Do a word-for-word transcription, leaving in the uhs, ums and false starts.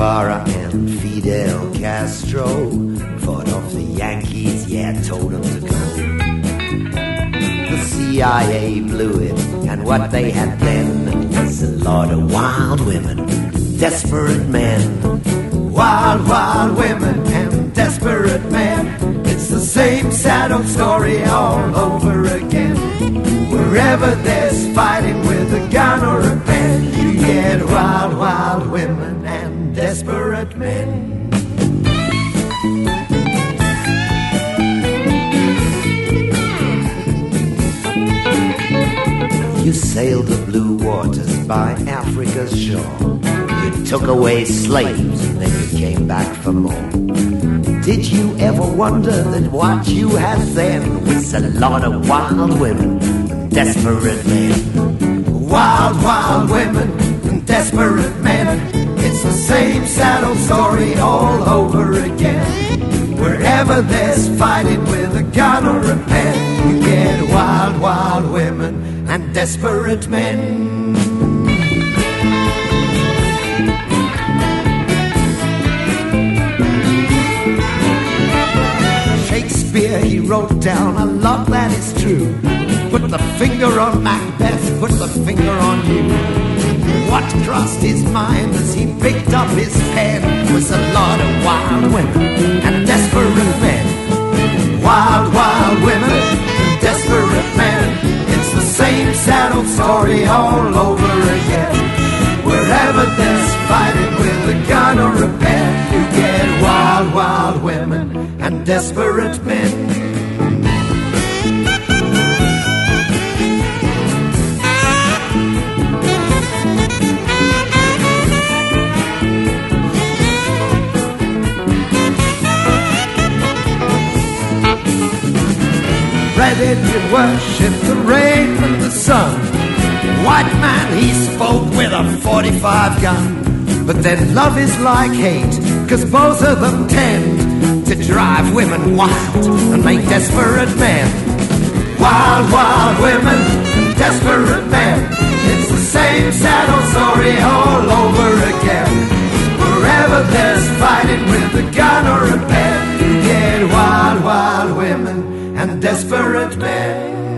Guevara and Fidel Castro fought off the Yankees, yeah, told them to go. The C I A blew it, and what they had then was a lot of wild women, desperate men. Wild, wild women and desperate men. It's the same sad old story all over again. Wherever there's fighting with a gun or a pen, you get wild, wild women and desperate men. You sailed the blue waters by Africa's shore. You took away slaves and then you came back for more. Did you ever wonder that what you had then was a lot of wild women and desperate men? Wild, wild women and desperate men. It's the same sad old story all over again. Wherever there's fighting with a gun or a pen, you get wild, wild women and desperate men. Shakespeare, he wrote down a lot that is true. Put the finger on Macbeth, put the finger on you. What crossed his mind as he picked up his pen was a lot of wild women and desperate men. Wild, wild women and desperate men. It's the same sad old story all over again. Wherever there's fighting with a gun or a pen, you get wild, wild women and desperate men. Ready to worship the rain and the sun. White man, he spoke with a forty-five gun. But then love is like hate, cause both of them tend to drive women wild and make desperate men. Wild, wild women and desperate men. It's the same sad old story all over again. Wherever there's fighting with a gun or a pen, you get wild, wild women and desperate men.